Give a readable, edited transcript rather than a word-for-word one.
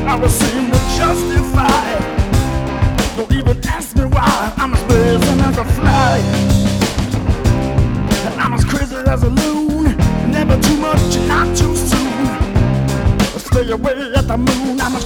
I will seem to justify. Don't even ask me why. I'm as blazing as a fly, and I'm as crazy as a loon. Never too much and not too soon. Stay away at the moon. I'm as